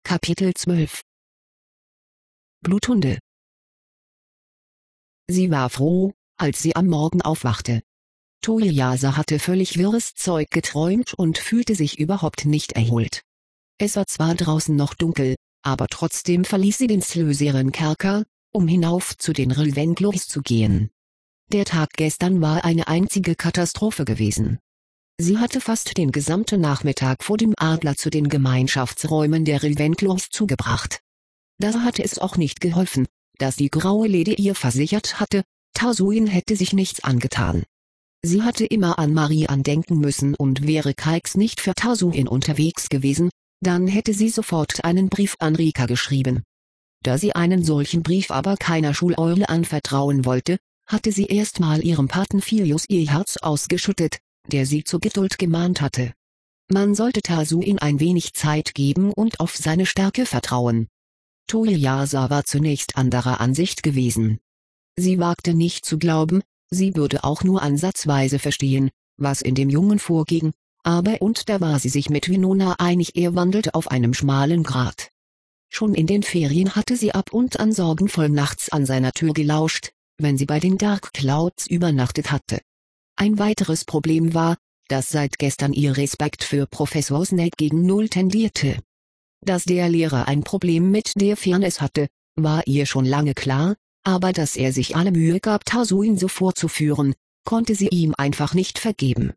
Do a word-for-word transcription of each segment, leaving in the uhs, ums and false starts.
Kapitel zwölf Bluthunde. Sie war froh, als sie am Morgen aufwachte. Toyasa hatte völlig wirres Zeug geträumt und fühlte sich überhaupt nicht erholt. Es war zwar draußen noch dunkel, aber trotzdem verließ sie den Slöseren-Kerker, um hinauf zu den Ravenclaws zu gehen. Der Tag gestern war eine einzige Katastrophe gewesen. Sie hatte fast den gesamten Nachmittag vor dem Adler zu den Gemeinschaftsräumen der Ravenclaws zugebracht. Da hatte es auch nicht geholfen, dass die Graue Lady ihr versichert hatte, Tarsuin hätte sich nichts angetan. Sie hatte immer an Marian denken müssen und wäre Kalks nicht für Tarsuin unterwegs gewesen, dann hätte sie sofort einen Brief an Rika geschrieben. Da sie einen solchen Brief aber keiner Schuleule anvertrauen wollte, hatte sie erstmal ihrem Paten Filius ihr Herz ausgeschüttet, der sie zur Geduld gemahnt hatte. Man sollte Tarsuin ein wenig Zeit geben und auf seine Stärke vertrauen. Toyasa war zunächst anderer Ansicht gewesen. Sie wagte nicht zu glauben, sie würde auch nur ansatzweise verstehen, was in dem Jungen vorging, aber und da war sie sich mit Winona einig, er wandelte auf einem schmalen Grat. Schon in den Ferien hatte sie ab und an sorgenvoll nachts an seiner Tür gelauscht, wenn sie bei den Dark Clouds übernachtet hatte. Ein weiteres Problem war, dass seit gestern ihr Respekt für Professor Snape gegen Null tendierte. Dass der Lehrer ein Problem mit der Fairness hatte, war ihr schon lange klar, aber dass er sich alle Mühe gab, Tarsuin so vorzuführen, konnte sie ihm einfach nicht vergeben.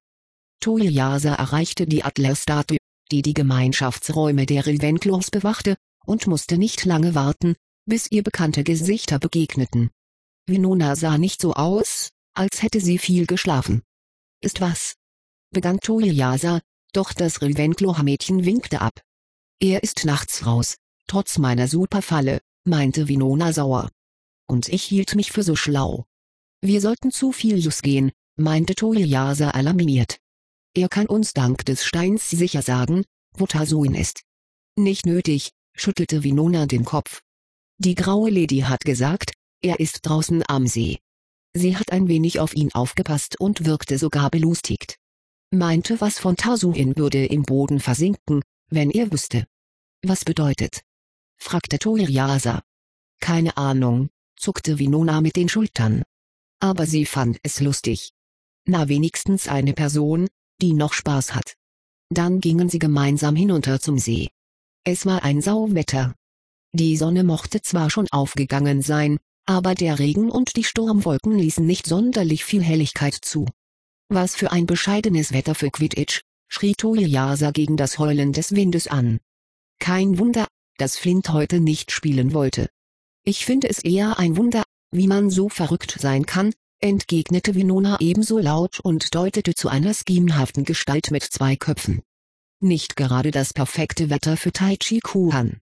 Toyasa erreichte die Adlerstatue, die die Gemeinschaftsräume der Ravenclaws bewachte, und musste nicht lange warten, bis ihr bekannte Gesichter begegneten. Winona sah nicht so aus, als hätte sie viel geschlafen. »Ist was?« begann Toyasa, doch das Ravenclaw-Mädchen winkte ab. »Er ist nachts raus, trotz meiner Superfalle«, meinte Winona sauer. »Und ich hielt mich für so schlau. Wir sollten zu Filius gehen«, meinte Toyasa alarmiert. »Er kann uns dank des Steins sicher sagen, wo Tarsuin ist.« »Nicht nötig«, schüttelte Winona den Kopf. »Die Graue Lady hat gesagt, er ist draußen am See. Sie hat ein wenig auf ihn aufgepasst und wirkte sogar belustigt. Meinte, was von Tarsuin würde im Boden versinken, wenn er wüsste.« »Was bedeutet?« fragte Toyasa. »Keine Ahnung«, zuckte Winona mit den Schultern. Aber sie fand es lustig. Na, wenigstens eine Person, die noch Spaß hat. Dann gingen sie gemeinsam hinunter zum See. Es war ein Sauwetter. Die Sonne mochte zwar schon aufgegangen sein, aber der Regen und die Sturmwolken ließen nicht sonderlich viel Helligkeit zu. »Was für ein bescheidenes Wetter für Quidditch«, schrie Toyasa gegen das Heulen des Windes an. »Kein Wunder, dass Flint heute nicht spielen wollte.« »Ich finde es eher ein Wunder, wie man so verrückt sein kann«, entgegnete Winona ebenso laut und deutete zu einer schemenhaften Gestalt mit zwei Köpfen. »Nicht gerade das perfekte Wetter für Taichi-Kuan.«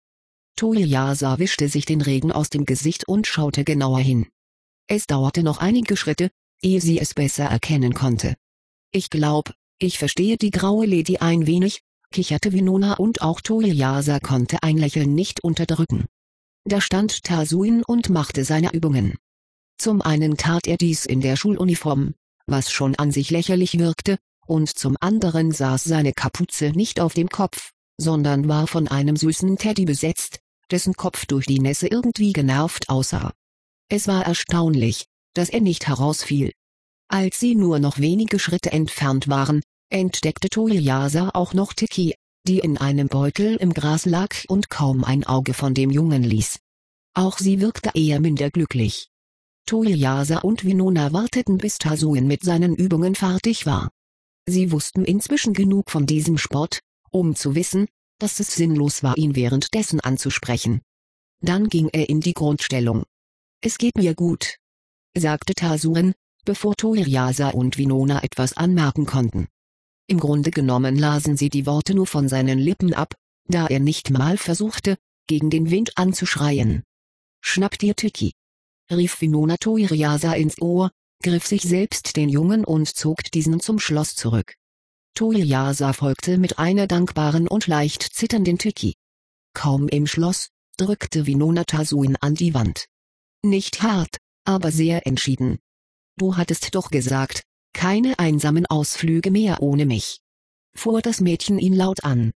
Toyasa wischte sich den Regen aus dem Gesicht und schaute genauer hin. Es dauerte noch einige Schritte, ehe sie es besser erkennen konnte. »Ich glaub, ich verstehe die Graue Lady ein wenig«, kicherte Winona und auch Toyasa konnte ein Lächeln nicht unterdrücken. Da stand Tarsuin und machte seine Übungen. Zum einen tat er dies in der Schuluniform, was schon an sich lächerlich wirkte, und zum anderen saß seine Kapuze nicht auf dem Kopf, sondern war von einem süßen Teddy besetzt, dessen Kopf durch die Nässe irgendwie genervt aussah. Es war erstaunlich, dass er nicht herausfiel. Als sie nur noch wenige Schritte entfernt waren, entdeckte Toyasa auch noch Tiki, die in einem Beutel im Gras lag und kaum ein Auge von dem Jungen ließ. Auch sie wirkte eher minder glücklich. Toyasa und Winona warteten, bis Tarsuin mit seinen Übungen fertig war. Sie wussten inzwischen genug von diesem Sport, um zu wissen, dass es sinnlos war, ihn währenddessen anzusprechen. Dann ging er in die Grundstellung. »Es geht mir gut«, sagte Tarsuin, bevor Toyasa und Winona etwas anmerken konnten. Im Grunde genommen lasen sie die Worte nur von seinen Lippen ab, da er nicht mal versuchte, gegen den Wind anzuschreien. »Schnapp dir Tiki«, rief Winona Toyasa ins Ohr, griff sich selbst den Jungen und zog diesen zum Schloss zurück. Toyasa folgte mit einer dankbaren und leicht zitternden Tiki. Kaum im Schloss, drückte Winona Tarsuin an die Wand. Nicht hart, aber sehr entschieden. »Du hattest doch gesagt, keine einsamen Ausflüge mehr ohne mich«, fuhr das Mädchen ihn laut an.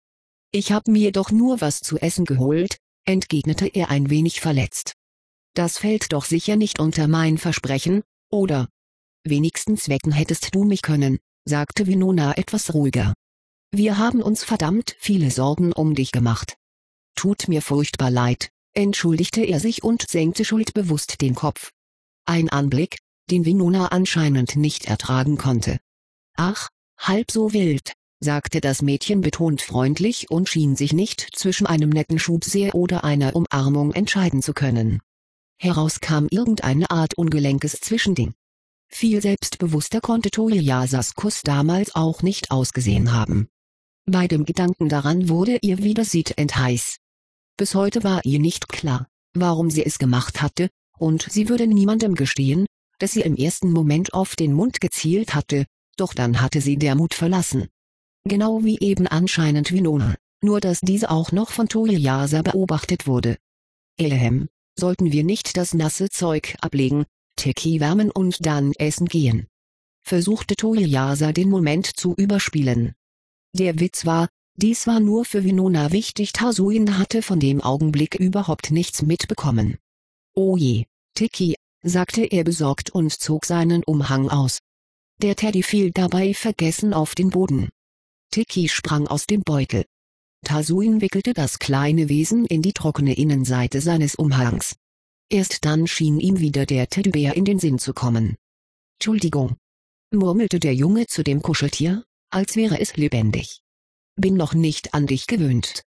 Ich hab mir doch nur was zu essen geholt, entgegnete er ein wenig verletzt. Das fällt doch sicher nicht unter mein Versprechen, oder? Wenigstens wecken hättest du mich können, sagte Winona etwas ruhiger. Wir haben uns verdammt viele Sorgen um dich gemacht. Tut mir furchtbar leid, entschuldigte er sich und senkte schuldbewusst den Kopf. Ein Anblick, den Winona anscheinend nicht ertragen konnte. Ach, halb so wild, sagte das Mädchen betont freundlich und schien sich nicht zwischen einem netten Schubser oder einer Umarmung entscheiden zu können. Heraus kam irgendeine Art ungelenkes Zwischending. Viel selbstbewusster konnte Toyasas Kuss damals auch nicht ausgesehen haben. Bei dem Gedanken daran wurde ihr wieder siedend heiß. Bis heute war ihr nicht klar, warum sie es gemacht hatte, und sie würde niemandem gestehen, dass sie im ersten Moment auf den Mund gezielt hatte, doch dann hatte sie der Mut verlassen. Genau wie eben anscheinend Winona, nur dass diese auch noch von Toyasa beobachtet wurde. Ehem, sollten wir nicht das nasse Zeug ablegen, Teki wärmen und dann essen gehen? Versuchte Toyasa den Moment zu überspielen. Der Witz war, dies war nur für Winona wichtig, Tasuin hatte von dem Augenblick überhaupt nichts mitbekommen. Oh je, Teki, sagte er besorgt und zog seinen Umhang aus. Der Teddy fiel dabei vergessen auf den Boden. Teki sprang aus dem Beutel. Tasuin wickelte das kleine Wesen in die trockene Innenseite seines Umhangs. Erst dann schien ihm wieder der Teddybär in den Sinn zu kommen. Entschuldigung, murmelte der Junge zu dem Kuscheltier, als wäre es lebendig. Bin noch nicht an dich gewöhnt.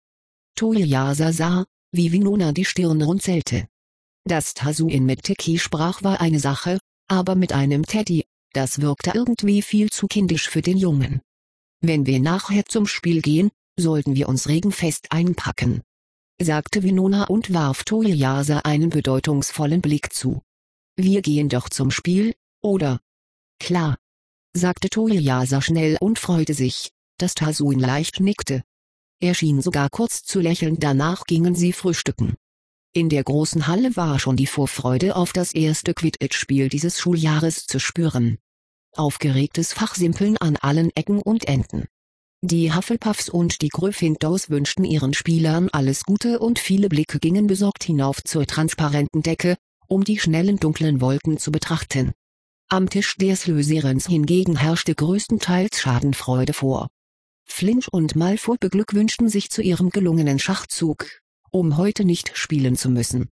Toyasa sah, wie Winona die Stirn runzelte. Dass Tasuin mit Teki sprach war eine Sache, aber mit einem Teddy, das wirkte irgendwie viel zu kindisch für den Jungen. Wenn wir nachher zum Spiel gehen, sollten wir uns regenfest einpacken, sagte Winona und warf Toyasa einen bedeutungsvollen Blick zu. Wir gehen doch zum Spiel, oder? Klar, sagte Toyasa schnell und freute sich, dass Tasuin leicht nickte. Er schien sogar kurz zu lächeln, danach gingen sie frühstücken. In der großen Halle war schon die Vorfreude auf das erste Quidditch-Spiel dieses Schuljahres zu spüren. Aufgeregtes Fachsimpeln an allen Ecken und Enden. Die Hufflepuffs und die Gryffindors wünschten ihren Spielern alles Gute und viele Blicke gingen besorgt hinauf zur transparenten Decke, um die schnellen dunklen Wolken zu betrachten. Am Tisch der Slytherins hingegen herrschte größtenteils Schadenfreude vor. Filch und Malfoy beglückwünschten sich zu ihrem gelungenen Schachzug, um heute nicht spielen zu müssen.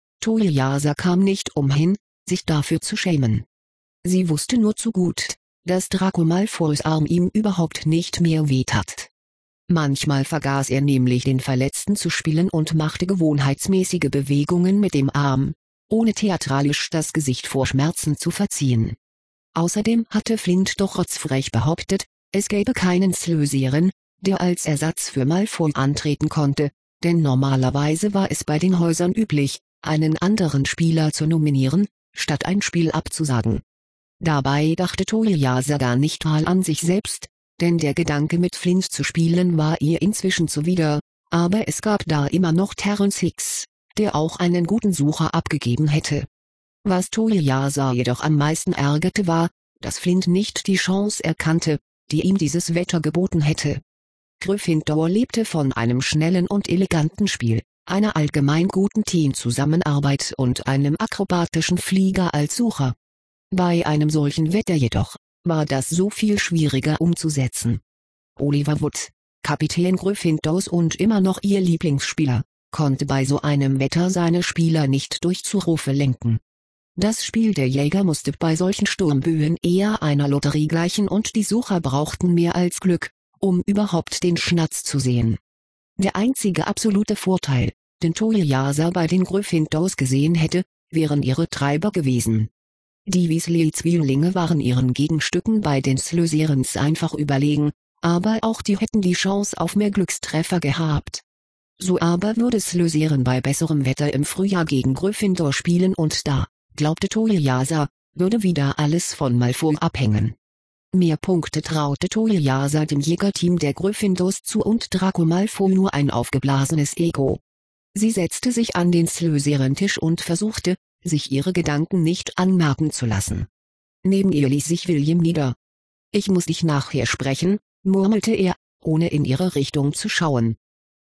Toyasa kam nicht umhin, sich dafür zu schämen. Sie wusste nur zu gut, dass Draco Malfoys Arm ihm überhaupt nicht mehr wehtat. Manchmal vergaß er nämlich den Verletzten zu spielen und machte gewohnheitsmäßige Bewegungen mit dem Arm, ohne theatralisch das Gesicht vor Schmerzen zu verziehen. Außerdem hatte Flint doch rotzfrech behauptet, es gäbe keinen Slytherin, der als Ersatz für Malfoy antreten konnte, denn normalerweise war es bei den Häusern üblich, einen anderen Spieler zu nominieren, statt ein Spiel abzusagen. Dabei dachte Toyasa gar nicht mal an sich selbst, denn der Gedanke mit Flint zu spielen war ihr inzwischen zuwider, aber es gab da immer noch Terence Hicks, der auch einen guten Sucher abgegeben hätte. Was Toyasa jedoch am meisten ärgerte war, dass Flint nicht die Chance erkannte, die ihm dieses Wetter geboten hätte. Gryffindor lebte von einem schnellen und eleganten Spiel, einer allgemein guten Teamzusammenarbeit und einem akrobatischen Flieger als Sucher. Bei einem solchen Wetter jedoch, war das so viel schwieriger umzusetzen. Oliver Wood, Kapitän Gryffindors und immer noch ihr Lieblingsspieler, konnte bei so einem Wetter seine Spieler nicht durch Zurufe lenken. Das Spiel der Jäger musste bei solchen Sturmböen eher einer Lotterie gleichen und die Sucher brauchten mehr als Glück, um überhaupt den Schnatz zu sehen. Der einzige absolute Vorteil, den Toyasa bei den Gryffindors gesehen hätte, wären ihre Treiber gewesen. Die Weasley-Zwillinge waren ihren Gegenstücken bei den Slytherins einfach überlegen, aber auch die hätten die Chance auf mehr Glückstreffer gehabt. So aber würde Slytherin bei besserem Wetter im Frühjahr gegen Gryffindor spielen und da, glaubte Toyasa, würde wieder alles von Malfoy abhängen. Mehr Punkte traute Toyasa dem Jägerteam der Gryffindors zu und Draco Malfoy nur ein aufgeblasenes Ego. Sie setzte sich an den Slytherin-Tisch und versuchte, sich ihre Gedanken nicht anmerken zu lassen. Neben ihr ließ sich William nieder. »Ich muss dich nachher sprechen«, murmelte er, ohne in ihre Richtung zu schauen.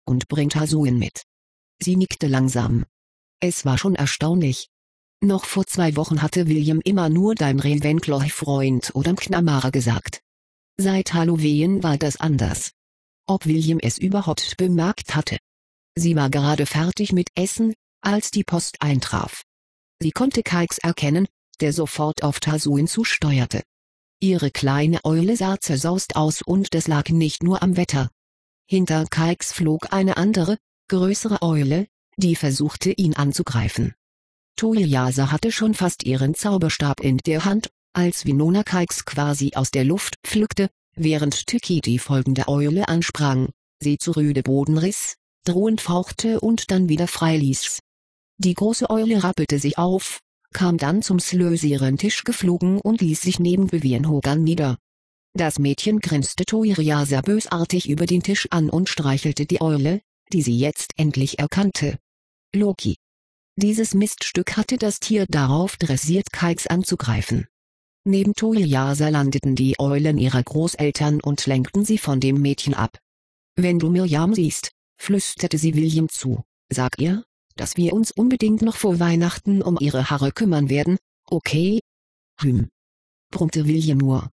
und bring Tasuin mit. Sie nickte langsam. Es war schon erstaunlich. Noch vor zwei Wochen hatte William immer nur dein Ravenclaw-Freund oder Knamara gesagt. Seit Halloween war das anders. Ob William es überhaupt bemerkt hatte? Sie war gerade fertig mit Essen, als die Post eintraf. Sie konnte Kikes erkennen, der sofort auf Tasuin zusteuerte. Ihre kleine Eule sah zerzaust aus und das lag nicht nur am Wetter. Hinter Kikes flog eine andere, größere Eule, die versuchte ihn anzugreifen. Toyasa hatte schon fast ihren Zauberstab in der Hand, als Winona Kikes quasi aus der Luft pflückte, während Tiki die folgende Eule ansprang, sie zu rüde Boden riss, drohend fauchte und dann wieder freiließ. Die große Eule rappelte sich auf, kam dann zum Slösieren-Tisch geflogen und ließ sich neben Vivian Hogan nieder. Das Mädchen grinste Toyasa bösartig über den Tisch an und streichelte die Eule, die sie jetzt endlich erkannte. Loki. Dieses Miststück hatte das Tier darauf dressiert, Kikes anzugreifen. Neben Toyasa landeten die Eulen ihrer Großeltern und lenkten sie von dem Mädchen ab. »Wenn du Miriam siehst«, flüsterte sie William zu, »sag ihr, dass wir uns unbedingt noch vor Weihnachten um ihre Haare kümmern werden, okay?« »Hm«, brummte William nur.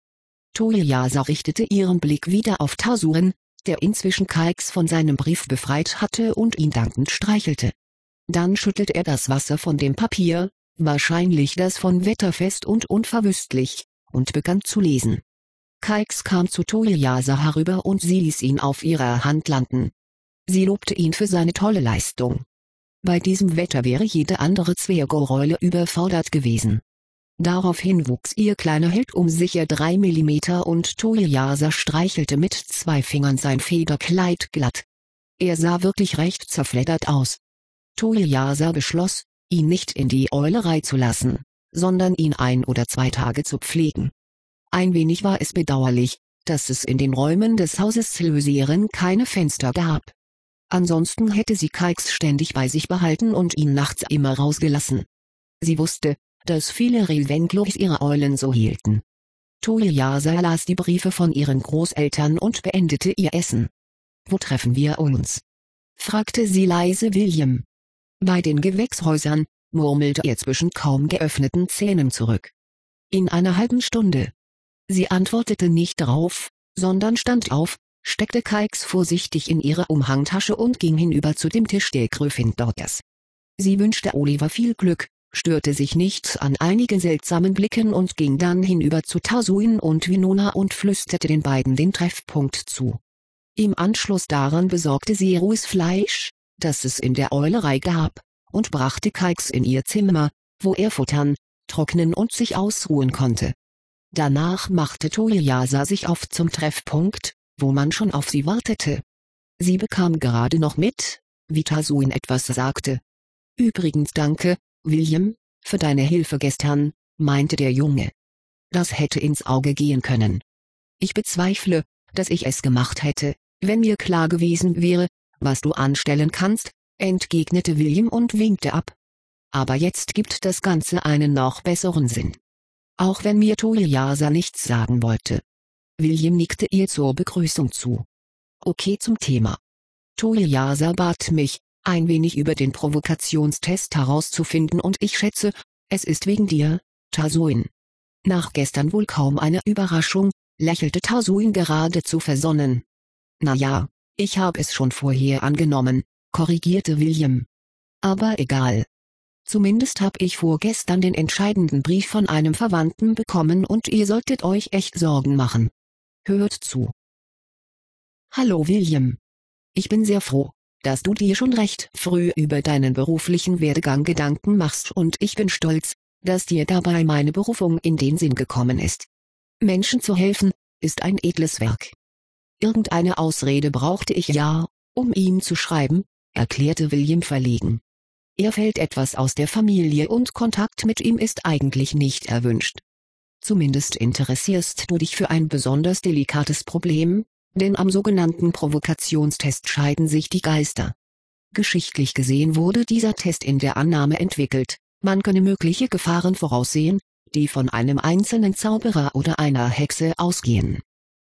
Toyasa richtete ihren Blick wieder auf Tasuin, der inzwischen Kikes von seinem Brief befreit hatte und ihn dankend streichelte. Dann schüttelte er das Wasser von dem Papier, wahrscheinlich das von Wetterfest und unverwüstlich, und begann zu lesen. Kikes kam zu Toyasa herüber und sie ließ ihn auf ihrer Hand landen. Sie lobte ihn für seine tolle Leistung. Bei diesem Wetter wäre jede andere Zwergoreule überfordert gewesen. Daraufhin wuchs ihr kleiner Held um sicher drei Millimeter und Toyasa streichelte mit zwei Fingern sein Federkleid glatt. Er sah wirklich recht zerfleddert aus. Toyasa beschloss, ihn nicht in die Eulerei zu lassen, sondern ihn ein oder zwei Tage zu pflegen. Ein wenig war es bedauerlich, dass es in den Räumen des Hauses Slösieren keine Fenster gab. Ansonsten hätte sie Kikes ständig bei sich behalten und ihn nachts immer rausgelassen. Sie wusste, dass viele Ravenclaws ihre Eulen so hielten. Toyasa las die Briefe von ihren Großeltern und beendete ihr Essen. »Wo treffen wir uns?« fragte sie leise William. »Bei den Gewächshäusern«, murmelte er zwischen kaum geöffneten Zähnen zurück. »In einer halben Stunde.« Sie antwortete nicht darauf, sondern stand auf, steckte Kikes vorsichtig in ihre Umhangtasche und ging hinüber zu dem Tisch der Gryffindors. Sie wünschte Oliver viel Glück, störte sich nicht an einigen seltsamen Blicken und ging dann hinüber zu Tasuin und Winona und flüsterte den beiden den Treffpunkt zu. Im Anschluss daran besorgte sie rohes Fleisch, das es in der Eulerei gab, und brachte Kikes in ihr Zimmer, wo er futtern, trocknen und sich ausruhen konnte. Danach machte Toyasa sich auf zum Treffpunkt, wo man schon auf sie wartete. Sie bekam gerade noch mit, wie Tasuin etwas sagte. »Übrigens danke, William, für deine Hilfe gestern«, meinte der Junge. »Das hätte ins Auge gehen können. Ich bezweifle, dass ich es gemacht hätte, wenn mir klar gewesen wäre, was du anstellen kannst«, entgegnete William und winkte ab. »Aber jetzt gibt das Ganze einen noch besseren Sinn.« Auch wenn mir Toyasa nichts sagen wollte. William nickte ihr zur Begrüßung zu. »Okay, zum Thema. Toyasa bat mich, ein wenig über den Provokationstest herauszufinden und ich schätze, es ist wegen dir, Tasuin.« Nach gestern wohl kaum eine Überraschung, lächelte Tasuin geradezu versonnen. »Na ja, ich habe es schon vorher angenommen«, korrigierte William. »Aber egal. Zumindest habe ich vorgestern den entscheidenden Brief von einem Verwandten bekommen und ihr solltet euch echt Sorgen machen. Hört zu. Hallo William. Ich bin sehr froh, dass du dir schon recht früh über deinen beruflichen Werdegang Gedanken machst und ich bin stolz, dass dir dabei meine Berufung in den Sinn gekommen ist. Menschen zu helfen, ist ein edles Werk. Irgendeine Ausrede brauchte ich ja, um ihm zu schreiben«, erklärte William verlegen. »Er fällt etwas aus der Familie und Kontakt mit ihm ist eigentlich nicht erwünscht. Zumindest interessierst du dich für ein besonders delikates Problem, denn am sogenannten Provokationstest scheiden sich die Geister. Geschichtlich gesehen wurde dieser Test in der Annahme entwickelt, man könne mögliche Gefahren voraussehen, die von einem einzelnen Zauberer oder einer Hexe ausgehen.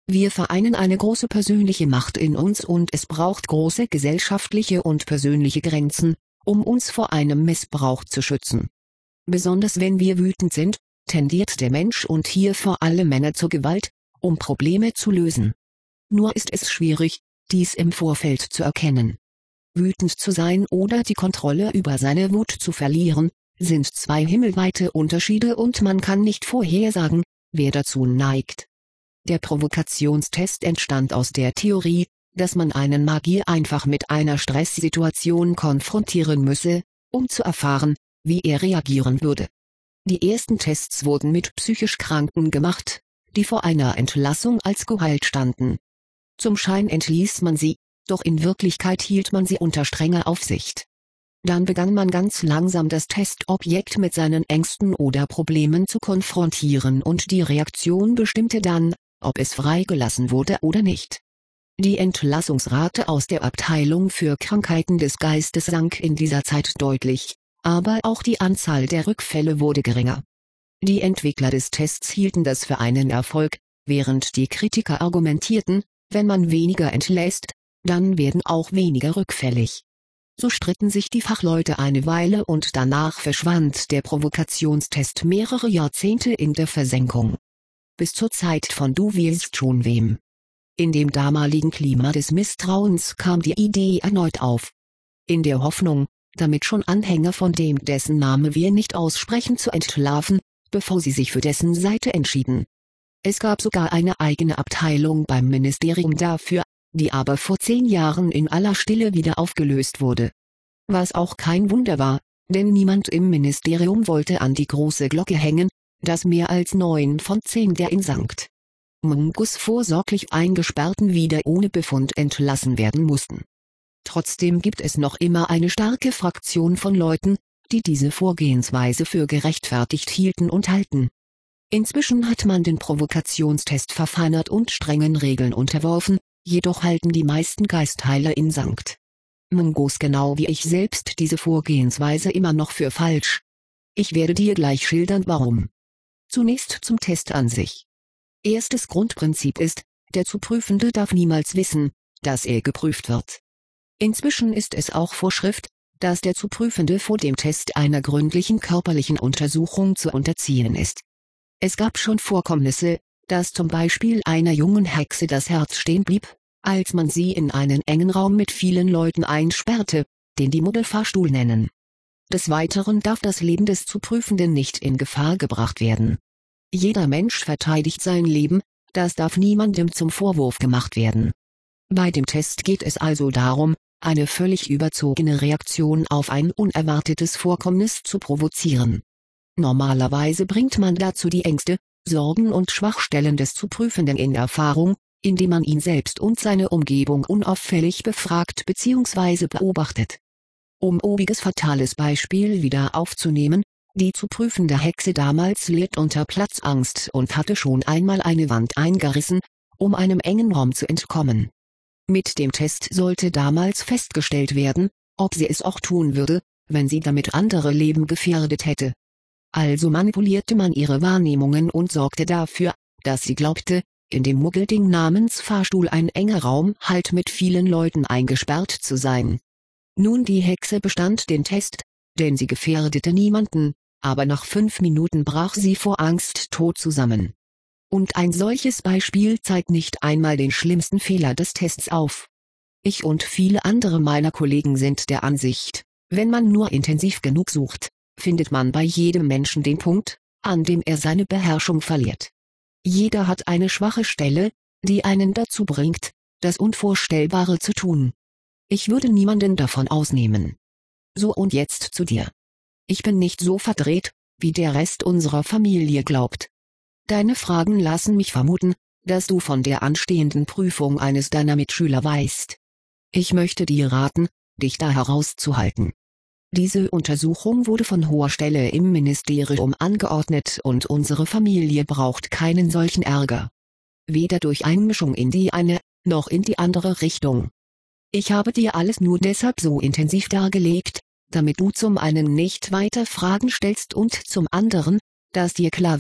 Wir vereinen eine große persönliche Macht in uns und es braucht große gesellschaftliche und persönliche Grenzen, um uns vor einem Missbrauch zu schützen. Besonders wenn wir wütend sind, tendiert der Mensch und hier vor allem Männer zur Gewalt, um Probleme zu lösen. Nur ist es schwierig, dies im Vorfeld zu erkennen. Wütend zu sein oder die Kontrolle über seine Wut zu verlieren, sind zwei himmelweite Unterschiede und man kann nicht vorhersagen, wer dazu neigt. Der Provokationstest entstand aus der Theorie, dass man einen Magier einfach mit einer Stresssituation konfrontieren müsse, um zu erfahren, wie er reagieren würde. Die ersten Tests wurden mit psychisch Kranken gemacht, die vor einer Entlassung als geheilt standen. Zum Schein entließ man sie, doch in Wirklichkeit hielt man sie unter strenger Aufsicht. Dann begann man ganz langsam das Testobjekt mit seinen Ängsten oder Problemen zu konfrontieren und die Reaktion bestimmte dann, ob es freigelassen wurde oder nicht. Die Entlassungsrate aus der Abteilung für Krankheiten des Geistes sank in dieser Zeit deutlich, aber auch die Anzahl der Rückfälle wurde geringer. Die Entwickler des Tests hielten das für einen Erfolg, während die Kritiker argumentierten, wenn man weniger entlässt, dann werden auch weniger rückfällig. So stritten sich die Fachleute eine Weile und danach verschwand der Provokationstest mehrere Jahrzehnte in der Versenkung. Bis zur Zeit von Du willst schon wem. In dem damaligen Klima des Misstrauens kam die Idee erneut auf. In der Hoffnung, damit schon Anhänger von dem, dessen Name wir nicht aussprechen, zu entlarven, bevor sie sich für dessen Seite entschieden. Es gab sogar eine eigene Abteilung beim Ministerium dafür, die aber vor zehn Jahren in aller Stille wieder aufgelöst wurde. Was auch kein Wunder war, denn niemand im Ministerium wollte an die große Glocke hängen, dass mehr als neun von zehn der in Sankt Mungus vorsorglich Eingesperrten wieder ohne Befund entlassen werden mussten. Trotzdem gibt es noch immer eine starke Fraktion von Leuten, die diese Vorgehensweise für gerechtfertigt hielten und halten. Inzwischen hat man den Provokationstest verfeinert und strengen Regeln unterworfen, jedoch halten die meisten Geistheiler in Sankt Mungus genau wie ich selbst diese Vorgehensweise immer noch für falsch. Ich werde dir gleich schildern warum. Zunächst zum Test an sich. Erstes Grundprinzip ist, der zu Prüfende darf niemals wissen, dass er geprüft wird. Inzwischen ist es auch Vorschrift, dass der zu Prüfende vor dem Test einer gründlichen körperlichen Untersuchung zu unterziehen ist. Es gab schon Vorkommnisse, dass zum Beispiel einer jungen Hexe das Herz stehen blieb, als man sie in einen engen Raum mit vielen Leuten einsperrte, den die Muggelfahrstuhl nennen. Des Weiteren darf das Leben des zu Prüfenden nicht in Gefahr gebracht werden. Jeder Mensch verteidigt sein Leben, das darf niemandem zum Vorwurf gemacht werden. Bei dem Test geht es also darum, eine völlig überzogene Reaktion auf ein unerwartetes Vorkommnis zu provozieren. Normalerweise bringt man dazu die Ängste, Sorgen und Schwachstellen des zu Prüfenden in Erfahrung, indem man ihn selbst und seine Umgebung unauffällig befragt bzw. beobachtet. Um obiges fatales Beispiel wieder aufzunehmen, die zu prüfende Hexe damals litt unter Platzangst und hatte schon einmal eine Wand eingerissen, um einem engen Raum zu entkommen. Mit dem Test sollte damals festgestellt werden, ob sie es auch tun würde, wenn sie damit andere Leben gefährdet hätte. Also manipulierte man ihre Wahrnehmungen und sorgte dafür, dass sie glaubte, in dem Muggelding namens Fahrstuhl ein enger Raum halt mit vielen Leuten eingesperrt zu sein. Nun, die Hexe bestand den Test, denn sie gefährdete niemanden, aber nach fünf Minuten brach sie vor Angst tot zusammen. Und ein solches Beispiel zeigt nicht einmal den schlimmsten Fehler des Tests auf. Ich und viele andere meiner Kollegen sind der Ansicht, wenn man nur intensiv genug sucht, findet man bei jedem Menschen den Punkt, an dem er seine Beherrschung verliert. Jeder hat eine schwache Stelle, die einen dazu bringt, das Unvorstellbare zu tun. Ich würde niemanden davon ausnehmen. So, und jetzt zu dir. Ich bin nicht so verdreht, wie der Rest unserer Familie glaubt. Deine Fragen lassen mich vermuten, dass du von der anstehenden Prüfung eines deiner Mitschüler weißt. Ich möchte dir raten, dich da herauszuhalten. Diese Untersuchung wurde von hoher Stelle im Ministerium angeordnet und unsere Familie braucht keinen solchen Ärger. Weder durch Einmischung in die eine, noch in die andere Richtung. Ich habe dir alles nur deshalb so intensiv dargelegt, damit du zum einen nicht weiter Fragen stellst und zum anderen, dass dir klar wird,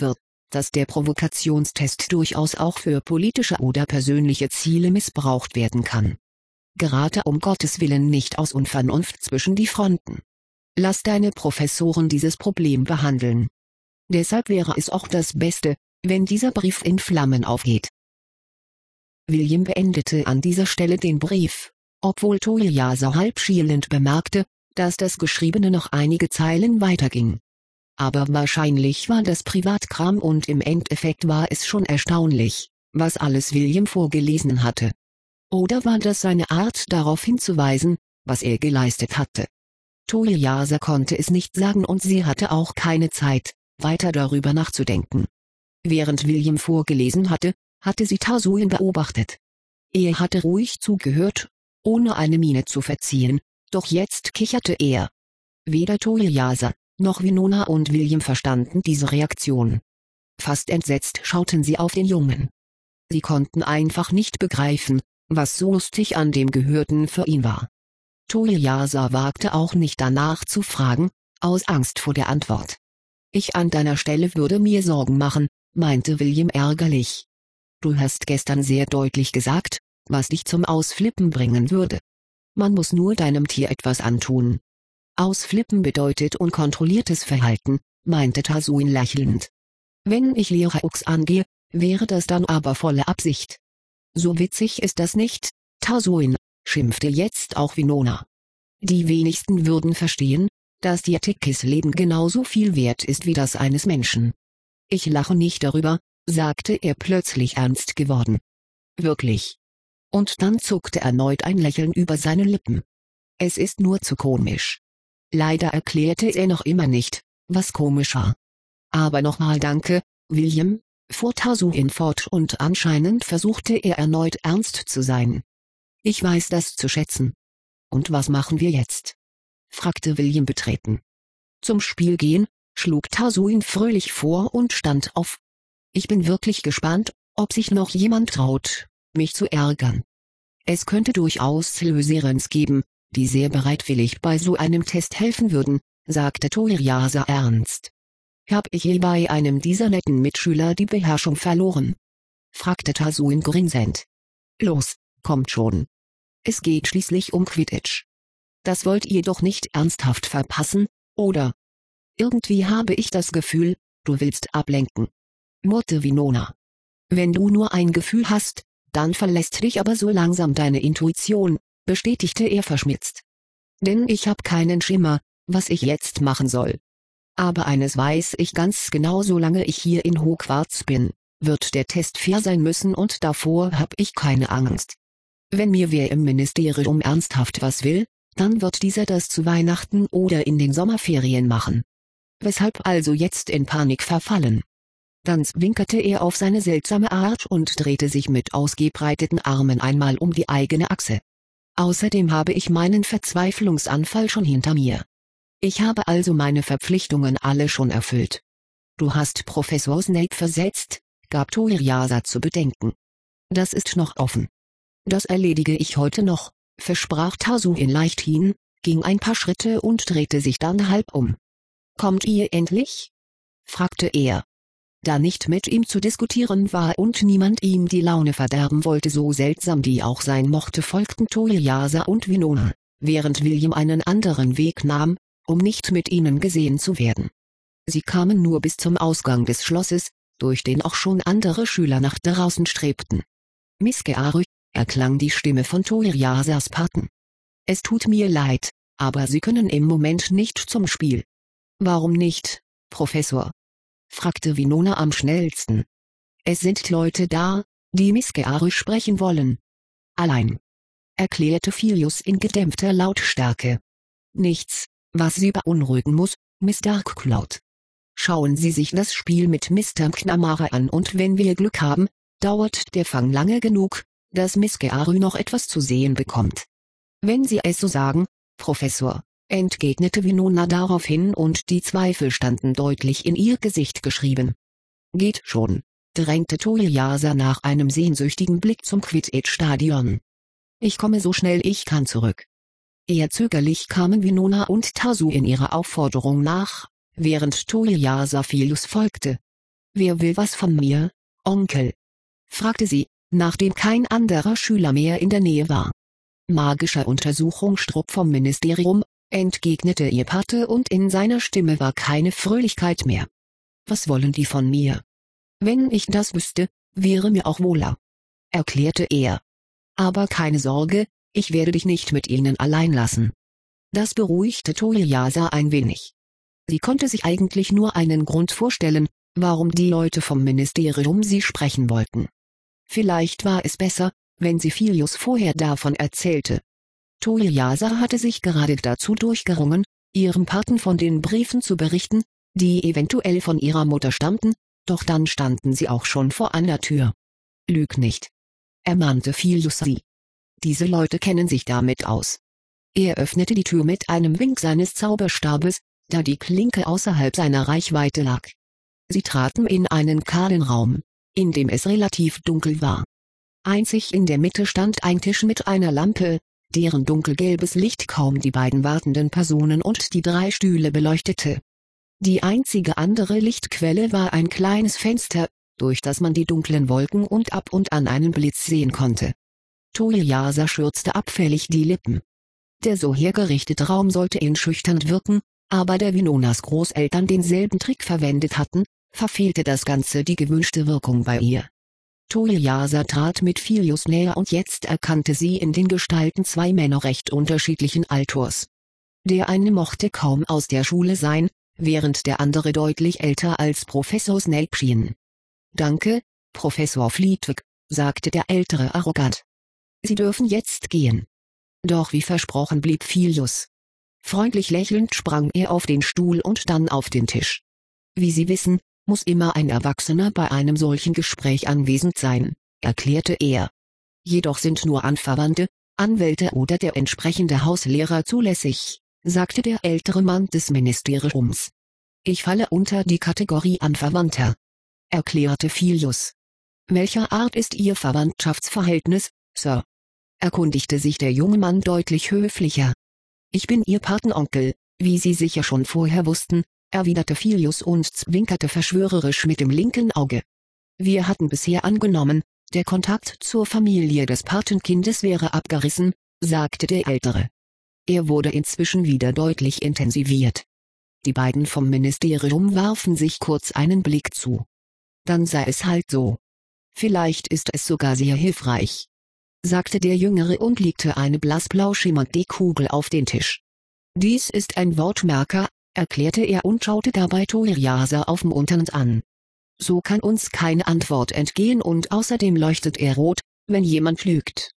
dass der Provokationstest durchaus auch für politische oder persönliche Ziele missbraucht werden kann. Gerate um Gottes Willen nicht aus Unvernunft zwischen die Fronten. Lass deine Professoren dieses Problem behandeln. Deshalb wäre es auch das Beste, wenn dieser Brief in Flammen aufgeht. William beendete an dieser Stelle den Brief, obwohl Toyasa halb schielend bemerkte, dass das Geschriebene noch einige Zeilen weiterging. Aber wahrscheinlich war das Privatkram und im Endeffekt war es schon erstaunlich, was alles William vorgelesen hatte. Oder war das seine Art, darauf hinzuweisen, was er geleistet hatte? Toyasa konnte es nicht sagen und sie hatte auch keine Zeit, weiter darüber nachzudenken. Während William vorgelesen hatte, hatte sie Tasuin beobachtet. Er hatte ruhig zugehört, ohne eine Miene zu verziehen, doch jetzt kicherte er. Weder Toyasa, noch Winona und William verstanden diese Reaktion. Fast entsetzt schauten sie auf den Jungen. Sie konnten einfach nicht begreifen, was so lustig an dem Gehörten für ihn war. Toyasa wagte auch nicht danach zu fragen, aus Angst vor der Antwort. Ich an deiner Stelle würde mir Sorgen machen, meinte William ärgerlich. Du hast gestern sehr deutlich gesagt, was dich zum Ausflippen bringen würde. Man muss nur deinem Tier etwas antun. Ausflippen bedeutet unkontrolliertes Verhalten, meinte Tasuin lächelnd. Wenn ich Lehrer Ux angehe, wäre das dann aber volle Absicht. So witzig ist das nicht, Tasuin, schimpfte jetzt auch Winona. Die wenigsten würden verstehen, dass Dietikis Leben genauso viel wert ist wie das eines Menschen. Ich lache nicht darüber, sagte er plötzlich ernst geworden. Wirklich. Und dann zuckte erneut ein Lächeln über seine Lippen. Es ist nur zu komisch. Leider erklärte er noch immer nicht, was komisch war. Aber nochmal danke, William, fuhr Tasuin fort und anscheinend versuchte er erneut ernst zu sein. Ich weiß das zu schätzen. Und was machen wir jetzt? Fragte William betreten. Zum Spiel gehen, schlug Tasuin fröhlich vor und stand auf. Ich bin wirklich gespannt, ob sich noch jemand traut, mich zu ärgern. Es könnte durchaus Löserens geben, die sehr bereitwillig bei so einem Test helfen würden, sagte Toyasa ernst. Hab ich je bei einem dieser netten Mitschüler die Beherrschung verloren? Fragte Tasuin grinsend. Los, kommt schon. Es geht schließlich um Quidditch. Das wollt ihr doch nicht ernsthaft verpassen, oder? Irgendwie habe ich das Gefühl, du willst ablenken. Murrte Winona. Wenn du nur ein Gefühl hast, dann verlässt dich aber so langsam deine Intuition, bestätigte er verschmitzt. Denn ich hab keinen Schimmer, was ich jetzt machen soll. Aber eines weiß ich ganz genau, solange ich hier in Hogwarts bin, wird der Test fair sein müssen und davor hab ich keine Angst. Wenn mir wer im Ministerium ernsthaft was will, dann wird dieser das zu Weihnachten oder in den Sommerferien machen. Weshalb also jetzt in Panik verfallen? Dann zwinkerte er auf seine seltsame Art und drehte sich mit ausgebreiteten Armen einmal um die eigene Achse. Außerdem habe ich meinen Verzweiflungsanfall schon hinter mir. Ich habe also meine Verpflichtungen alle schon erfüllt. Du hast Professor Snape versetzt, gab Toyasa zu bedenken. Das ist noch offen. Das erledige ich heute noch, versprach Tasuin leichthin, ging ein paar Schritte und drehte sich dann halb um. Kommt ihr endlich? Fragte er. Da nicht mit ihm zu diskutieren war und niemand ihm die Laune verderben wollte, so seltsam die auch sein mochte, folgten Toyasa und Winona, während William einen anderen Weg nahm, um nicht mit ihnen gesehen zu werden. Sie kamen nur bis zum Ausgang des Schlosses, durch den auch schon andere Schüler nach draußen strebten. Miss Geary, erklang die Stimme von Toyasas Paten. Es tut mir leid, aber Sie können im Moment nicht zum Spiel. Warum nicht, Professor? Fragte Winona am schnellsten. Es sind Leute da, die Miss Geary sprechen wollen. Allein. Erklärte Filius in gedämpfter Lautstärke. Nichts, was Sie beunruhigen muss, Mister Darkcloud. Schauen Sie sich das Spiel mit Mister McNamara an und wenn wir Glück haben, dauert der Fang lange genug, dass Miss Geary noch etwas zu sehen bekommt. Wenn Sie es so sagen, Professor, entgegnete Winona daraufhin und die Zweifel standen deutlich in ihr Gesicht geschrieben. Geht schon, drängte Toyasa nach einem sehnsüchtigen Blick zum Quidditch-Stadion. Ich komme so schnell ich kann zurück. Eher zögerlich kamen Winona und Tasuin ihrer Aufforderung nach, während Toyasa Filius folgte. »Wer will was von mir, Onkel?« fragte sie, nachdem kein anderer Schüler mehr in der Nähe war. »Magischer Untersuchungstrupp vom Ministerium«, entgegnete ihr Pate und in seiner Stimme war keine Fröhlichkeit mehr. »Was wollen die von mir?« »Wenn ich das wüsste, wäre mir auch wohler«, erklärte er. »Aber keine Sorge, ich werde dich nicht mit ihnen allein lassen.« Das beruhigte Toyasa ein wenig. Sie konnte sich eigentlich nur einen Grund vorstellen, warum die Leute vom Ministerium sie sprechen wollten. Vielleicht war es besser, wenn sie Filius vorher davon erzählte. Toyasa hatte sich gerade dazu durchgerungen, ihrem Paten von den Briefen zu berichten, die eventuell von ihrer Mutter stammten, doch dann standen sie auch schon vor einer Tür. »Lüg nicht«, ermahnte Filius sie. »Diese Leute kennen sich damit aus.« Er öffnete die Tür mit einem Wink seines Zauberstabes, da die Klinke außerhalb seiner Reichweite lag. Sie traten in einen kahlen Raum, in dem es relativ dunkel war. Einzig in der Mitte stand ein Tisch mit einer Lampe, deren dunkelgelbes Licht kaum die beiden wartenden Personen und die drei Stühle beleuchtete. Die einzige andere Lichtquelle war ein kleines Fenster, durch das man die dunklen Wolken und ab und an einen Blitz sehen konnte. Toyasa schürzte abfällig die Lippen. Der so hergerichtete Raum sollte ihn schüchtern wirken, aber da Winonas Großeltern denselben Trick verwendet hatten, verfehlte das Ganze die gewünschte Wirkung bei ihr. Toyasa trat mit Filius näher und jetzt erkannte sie in den Gestalten zwei Männer recht unterschiedlichen Alters. Der eine mochte kaum aus der Schule sein, während der andere deutlich älter als Professor Snape schien. »Danke, Professor Flitwick«, sagte der Ältere arrogant. »Sie dürfen jetzt gehen.« Doch wie versprochen blieb Filius. Freundlich lächelnd sprang er auf den Stuhl und dann auf den Tisch. »Wie Sie wissen, muss immer ein Erwachsener bei einem solchen Gespräch anwesend sein«, erklärte er. »Jedoch sind nur Anverwandte, Anwälte oder der entsprechende Hauslehrer zulässig«, sagte der ältere Mann des Ministeriums. »Ich falle unter die Kategorie Anverwandter«, erklärte Filius. »Welcher Art ist Ihr Verwandtschaftsverhältnis, Sir?« erkundigte sich der junge Mann deutlich höflicher. »Ich bin Ihr Patenonkel, wie Sie sicher schon vorher wussten«, erwiderte Filius und zwinkerte verschwörerisch mit dem linken Auge. »Wir hatten bisher angenommen, der Kontakt zur Familie des Patenkindes wäre abgerissen«, sagte der Ältere. Er wurde inzwischen wieder deutlich intensiviert. Die beiden vom Ministerium warfen sich kurz einen Blick zu. »Dann sei es halt so. Vielleicht ist es sogar sehr hilfreich«, sagte der Jüngere und legte eine blassblau schimmernde Kugel auf den Tisch. »Dies ist ein Wortmerker«, erklärte er und schaute dabei Toyasa aufmunternd an. »So kann uns keine Antwort entgehen und außerdem leuchtet er rot, wenn jemand lügt.«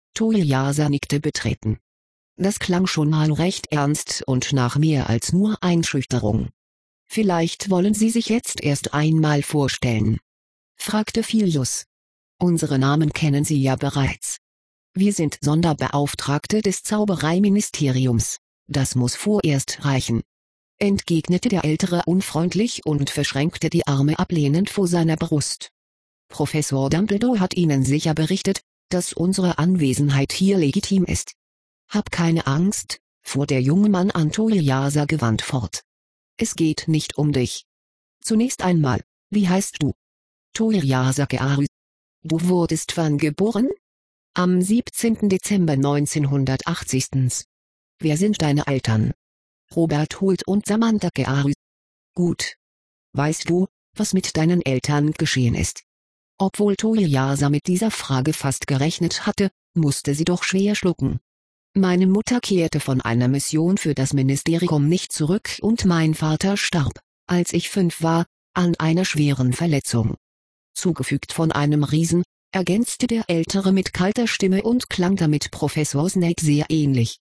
Toyasa nickte betreten. Das klang schon mal recht ernst und nach mehr als nur Einschüchterung. »Vielleicht wollen Sie sich jetzt erst einmal vorstellen?«, fragte Filius. »Unsere Namen kennen Sie ja bereits. Wir sind Sonderbeauftragte des Zaubereiministeriums, das muss vorerst reichen«, entgegnete der Ältere unfreundlich und verschränkte die Arme ablehnend vor seiner Brust. »Professor Dumbledore hat Ihnen sicher berichtet, dass unsere Anwesenheit hier legitim ist.« »Hab keine Angst«, fuhr der junge Mann an Toyasa gewandt fort. »Es geht nicht um dich. Zunächst einmal, wie heißt du?« »Toyasa Gearus.« »Du wurdest wann geboren?« »Am siebzehnten Dezember neunzehnhundertachtzig. »Wer sind deine Eltern?« »Robert Holt und Samantha Gearus.« »Gut. Weißt du, was mit deinen Eltern geschehen ist?« Obwohl Toyasa mit dieser Frage fast gerechnet hatte, musste sie doch schwer schlucken. »Meine Mutter kehrte von einer Mission für das Ministerium nicht zurück und mein Vater starb, als ich fünf war, an einer schweren Verletzung. Zugefügt von einem Riesen«, ergänzte der Ältere mit kalter Stimme und klang damit Professor Snape sehr ähnlich.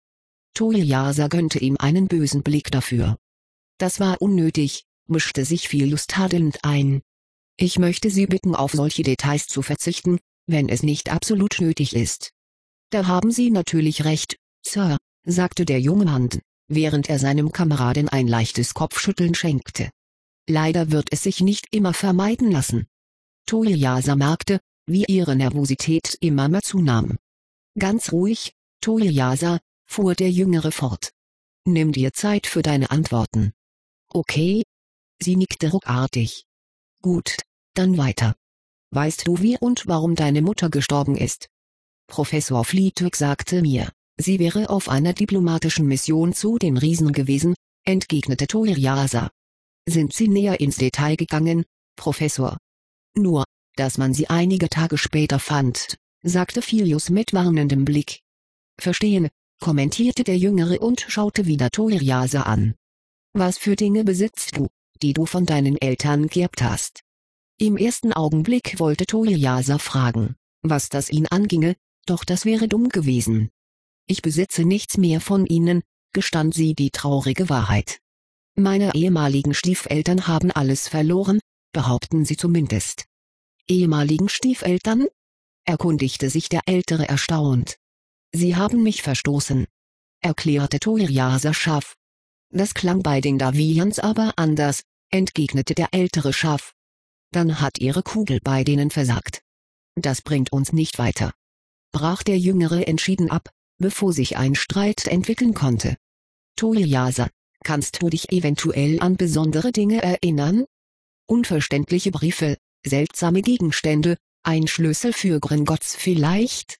Toyasa gönnte ihm einen bösen Blick dafür. »Das war unnötig«, mischte sich Filius tadelnd ein. »Ich möchte Sie bitten, auf solche Details zu verzichten, wenn es nicht absolut nötig ist.« »Da haben Sie natürlich recht, Sir«, sagte der junge Mann, während er seinem Kameraden ein leichtes Kopfschütteln schenkte. »Leider wird es sich nicht immer vermeiden lassen.« Toyasa merkte, wie ihre Nervosität immer mehr zunahm. »Ganz ruhig, Toyasa«, fuhr der Jüngere fort. »Nimm dir Zeit für deine Antworten.« »Okay?« Sie nickte ruckartig. Gut, dann weiter. Weißt du, wie und warum deine Mutter gestorben ist? Professor Flitwick sagte mir, sie wäre auf einer diplomatischen Mission zu den Riesen gewesen, entgegnete Toyasa. Sind Sie näher ins Detail gegangen, Professor? Nur, dass man sie einige Tage später fand, sagte Filius mit warnendem Blick. Verstehen, kommentierte der Jüngere und schaute wieder Toyasa an. Was für Dinge besitzt du, die du von deinen Eltern geerbt hast? Im ersten Augenblick wollte Toyasa fragen, was das ihn anginge, doch das wäre dumm gewesen. Ich besitze nichts mehr von ihnen, gestand sie die traurige Wahrheit. Meine ehemaligen Stiefeltern haben alles verloren, behaupten sie zumindest. Ehemaligen Stiefeltern? Erkundigte sich der Ältere erstaunt. Sie haben mich verstoßen, erklärte Toyasa scharf. Das klang bei den Davians aber anders, entgegnete der Ältere scharf. Dann hat ihre Kugel bei denen versagt. Das bringt uns nicht weiter, brach der Jüngere entschieden ab, bevor sich ein Streit entwickeln konnte. Toyasa, kannst du dich eventuell an besondere Dinge erinnern? Unverständliche Briefe, seltsame Gegenstände, ein Schlüssel für Gringotts vielleicht?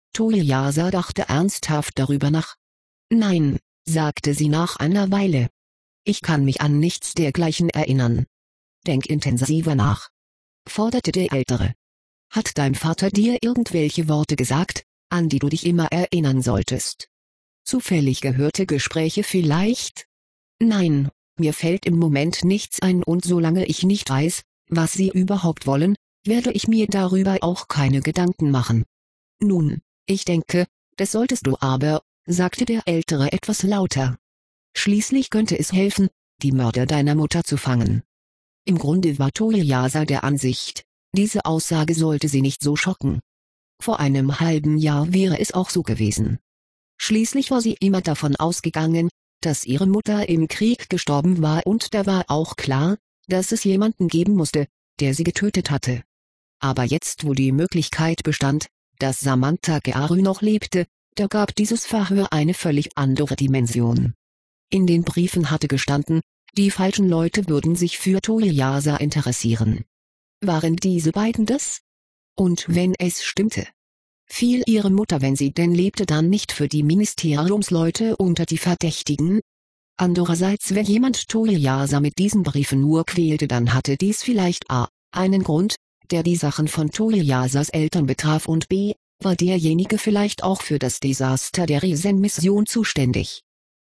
Toyasa dachte ernsthaft darüber nach. Nein, sagte sie nach einer Weile. Ich kann mich an nichts dergleichen erinnern. Denk intensiver nach, forderte der Ältere. Hat dein Vater dir irgendwelche Worte gesagt, an die du dich immer erinnern solltest? Zufällig gehörte Gespräche vielleicht? Nein, mir fällt im Moment nichts ein und solange ich nicht weiß, was sie überhaupt wollen, werde ich mir darüber auch keine Gedanken machen. Nun, ich denke, das solltest du aber, sagte der Ältere etwas lauter. Schließlich könnte es helfen, die Mörder deiner Mutter zu fangen. Im Grunde war Toyasa der Ansicht, diese Aussage sollte sie nicht so schocken. Vor einem halben Jahr wäre es auch so gewesen. Schließlich war sie immer davon ausgegangen, dass ihre Mutter im Krieg gestorben war und da war auch klar, dass es jemanden geben musste, der sie getötet hatte. Aber jetzt, wo die Möglichkeit bestand, dass Samantha Geary noch lebte, da gab dieses Verhör eine völlig andere Dimension. In den Briefen hatte gestanden, die falschen Leute würden sich für Toyasa interessieren. Waren diese beiden das? Und wenn es stimmte, fiel ihre Mutter, wenn sie denn lebte, dann nicht für die Ministeriumsleute unter die Verdächtigen? Andererseits, wenn jemand Toyasa mit diesen Briefen nur quälte, dann hatte dies vielleicht a. einen Grund, der die Sachen von Toyasas Eltern betraf und b. war derjenige vielleicht auch für das Desaster der Riesenmission zuständig.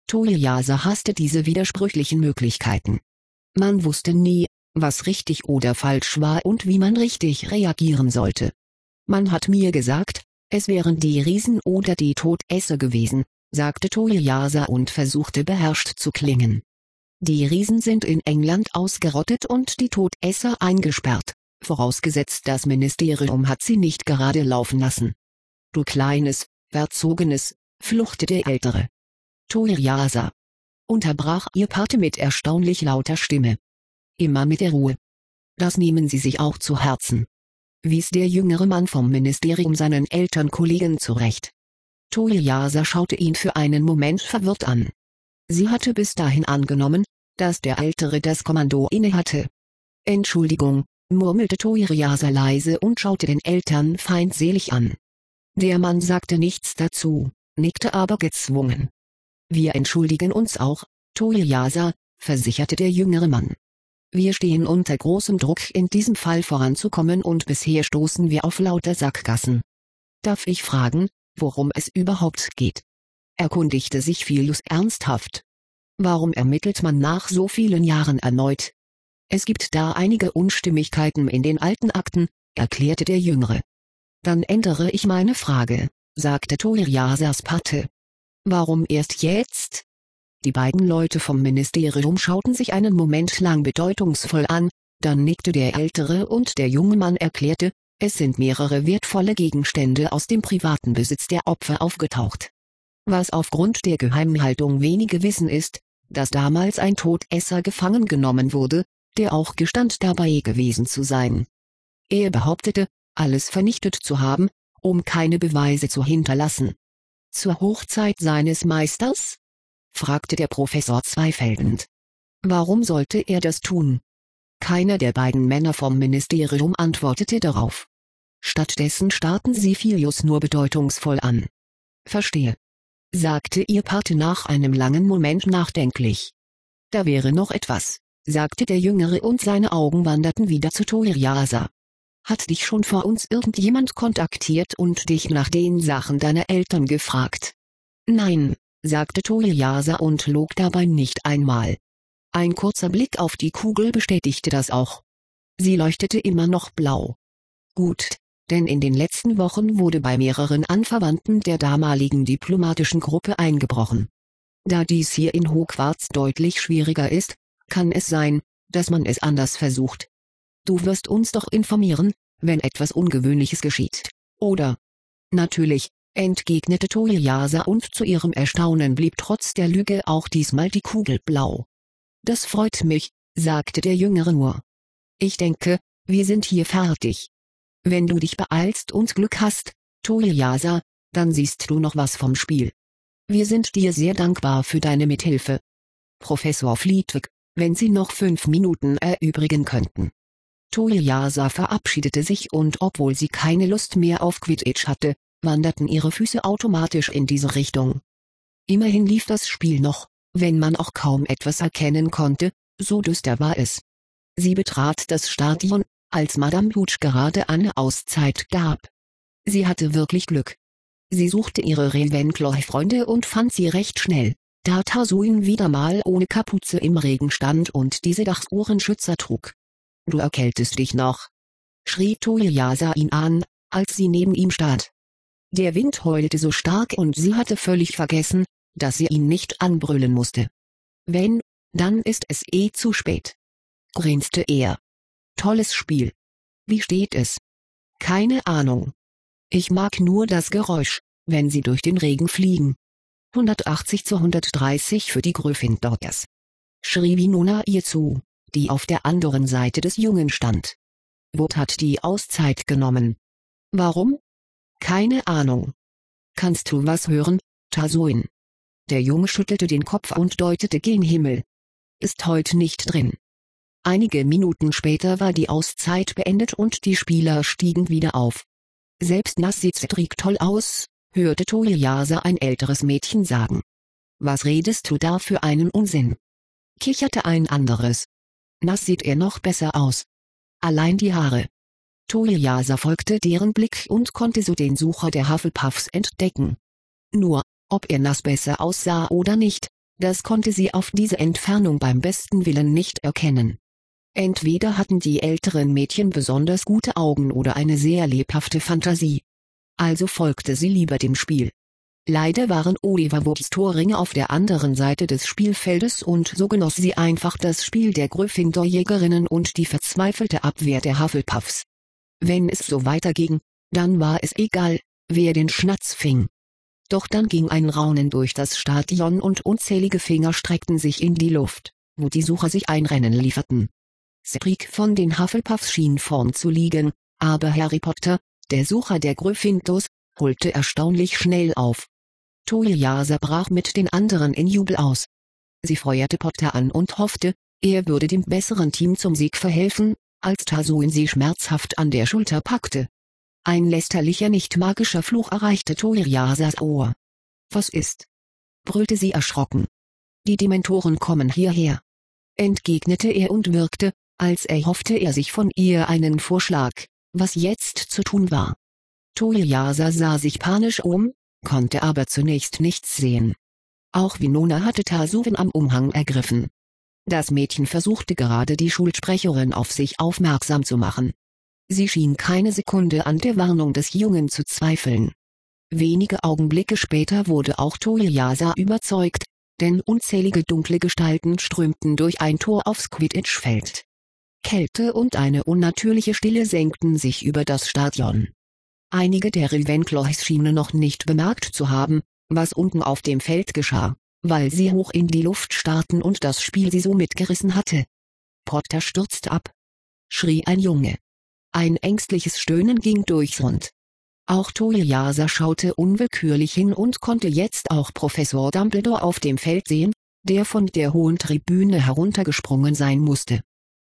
Toyasa hasste diese widersprüchlichen Möglichkeiten. Man wusste nie, was richtig oder falsch war und wie man richtig reagieren sollte. Man hat mir gesagt, es wären die Riesen oder die Todesser gewesen, sagte Toyasa und versuchte beherrscht zu klingen. Die Riesen sind in England ausgerottet und die Todesser eingesperrt, vorausgesetzt das Ministerium hat sie nicht gerade laufen lassen. Du kleines, verzogenes, fluchte der Ältere. Toyasa, unterbrach ihr Pate mit erstaunlich lauter Stimme. Immer mit der Ruhe. Das nehmen Sie sich auch zu Herzen, wies der jüngere Mann vom Ministerium seinen Elternkollegen zurecht. Toyasa schaute ihn für einen Moment verwirrt an. Sie hatte bis dahin angenommen, dass der Ältere das Kommando innehatte. Entschuldigung, murmelte Toyasa leise und schaute den Eltern feindselig an. Der Mann sagte nichts dazu, nickte aber gezwungen. Wir entschuldigen uns auch, Toyasa, versicherte der jüngere Mann. Wir stehen unter großem Druck, in diesem Fall voranzukommen und bisher stoßen wir auf lauter Sackgassen. Darf ich fragen, worum es überhaupt geht? Erkundigte sich Filius ernsthaft. Warum ermittelt man nach so vielen Jahren erneut? Es gibt da einige Unstimmigkeiten in den alten Akten, erklärte der Jüngere. Dann ändere ich meine Frage, sagte Toyasas Pate. Warum erst jetzt? Die beiden Leute vom Ministerium schauten sich einen Moment lang bedeutungsvoll an, dann nickte der Ältere und der junge Mann erklärte, es sind mehrere wertvolle Gegenstände aus dem privaten Besitz der Opfer aufgetaucht. Was aufgrund der Geheimhaltung wenige wissen ist, dass damals ein Todesser gefangen genommen wurde, der auch gestand dabei gewesen zu sein. Er behauptete, alles vernichtet zu haben, um keine Beweise zu hinterlassen. Zur Hochzeit seines Meisters? Fragte der Professor zweifelnd. Warum sollte er das tun? Keiner der beiden Männer vom Ministerium antwortete darauf. Stattdessen starrten sie Filius nur bedeutungsvoll an. »Verstehe«, sagte ihr Pate nach einem langen Moment nachdenklich. »Da wäre noch etwas«, sagte der Jüngere und seine Augen wanderten wieder zu Toyasa. »Hat dich schon vor uns irgendjemand kontaktiert und dich nach den Sachen deiner Eltern gefragt?« »Nein«, sagte Toyasa und log dabei nicht einmal. Ein kurzer Blick auf die Kugel bestätigte das auch. Sie leuchtete immer noch blau. Gut, denn in den letzten Wochen wurde bei mehreren Anverwandten der damaligen diplomatischen Gruppe eingebrochen. Da dies hier in Hogwarts deutlich schwieriger ist, kann es sein, dass man es anders versucht. Du wirst uns doch informieren, wenn etwas Ungewöhnliches geschieht, oder? Natürlich, entgegnete Toyasa und zu ihrem Erstaunen blieb trotz der Lüge auch diesmal die Kugel blau. Das freut mich, sagte der Jüngere nur. Ich denke, wir sind hier fertig. Wenn du dich beeilst und Glück hast, Toyasa, dann siehst du noch was vom Spiel. Wir sind dir sehr dankbar für deine Mithilfe. Professor Flitwick, wenn Sie noch fünf Minuten erübrigen könnten. Toyasa verabschiedete sich und obwohl sie keine Lust mehr auf Quidditch hatte, wanderten ihre Füße automatisch in diese Richtung. Immerhin lief das Spiel noch, wenn man auch kaum etwas erkennen konnte, so düster war es. Sie betrat das Stadion, als Madame Hooch gerade eine Auszeit gab. Sie hatte wirklich Glück. Sie suchte ihre Ravenclaw-Freunde und fand sie recht schnell, da Tasuin wieder mal ohne Kapuze im Regen stand und diese Dachsohrenschützer trug. »Du erkältest dich noch«, schrie Toyasa ihn an, als sie neben ihm stand. Der Wind heulte so stark und sie hatte völlig vergessen, dass sie ihn nicht anbrüllen musste. »Wenn, dann ist es eh zu spät«, grinste er. »Tolles Spiel. Wie steht es?« »Keine Ahnung. Ich mag nur das Geräusch, wenn sie durch den Regen fliegen.« hundertachtzig zu hundertdreißig für die Gryffindors, schrie Winona ihr zu, die auf der anderen Seite des Jungen stand. Wood hat die Auszeit genommen. Warum? Keine Ahnung. Kannst du was hören, Tasuin? Der Junge schüttelte den Kopf und deutete gen Himmel. Ist heute nicht drin. Einige Minuten später war die Auszeit beendet und die Spieler stiegen wieder auf. Selbst Nass sieht Cedric toll aus, hörte Toyasa ein älteres Mädchen sagen. Was redest du da für einen Unsinn? Kicherte ein anderes. Nass sieht er noch besser aus. Allein die Haare. Toyasa folgte deren Blick und konnte so den Sucher der Hufflepuffs entdecken. Nur, ob er Nass besser aussah oder nicht, das konnte sie auf diese Entfernung beim besten Willen nicht erkennen. Entweder hatten die älteren Mädchen besonders gute Augen oder eine sehr lebhafte Fantasie. Also folgte sie lieber dem Spiel. Leider waren Oliver Woods Torringe auf der anderen Seite des Spielfeldes und so genoss sie einfach das Spiel der Gryffindor-Jägerinnen und die verzweifelte Abwehr der Hufflepuffs. Wenn es so weiterging, dann war es egal, wer den Schnatz fing. Doch dann ging ein Raunen durch das Stadion und unzählige Finger streckten sich in die Luft, wo die Sucher sich ein Rennen lieferten. Cedric von den Hufflepuffs schien vorn zu liegen, aber Harry Potter, der Sucher der Gryffindors, holte erstaunlich schnell auf. Toyasa brach mit den anderen in Jubel aus. Sie feuerte Potter an und hoffte, er würde dem besseren Team zum Sieg verhelfen, als Tasuin sie schmerzhaft an der Schulter packte. Ein lästerlicher nicht-magischer Fluch erreichte Toyasas Ohr. »Was ist?« brüllte sie erschrocken. »Die Dementoren kommen hierher«, entgegnete er und wirkte, als erhoffte er sich von ihr einen Vorschlag, was jetzt zu tun war. Toyasa sah sich panisch um, konnte aber zunächst nichts sehen. Auch Winona hatte Tasuin am Umhang ergriffen. Das Mädchen versuchte gerade die Schulsprecherin auf sich aufmerksam zu machen. Sie schien keine Sekunde an der Warnung des Jungen zu zweifeln. Wenige Augenblicke später wurde auch Toyasa überzeugt, denn unzählige dunkle Gestalten strömten durch ein Tor aufs Quidditch-Feld. Kälte und eine unnatürliche Stille senkten sich über das Stadion. Einige der Ravenclaws schienen noch nicht bemerkt zu haben, was unten auf dem Feld geschah, weil sie hoch in die Luft starrten und das Spiel sie so mitgerissen hatte. »Potter stürzt ab«, schrie ein Junge. Ein ängstliches Stöhnen ging durchs Rund. Auch Toyasa schaute unwillkürlich hin und konnte jetzt auch Professor Dumbledore auf dem Feld sehen, der von der hohen Tribüne heruntergesprungen sein musste.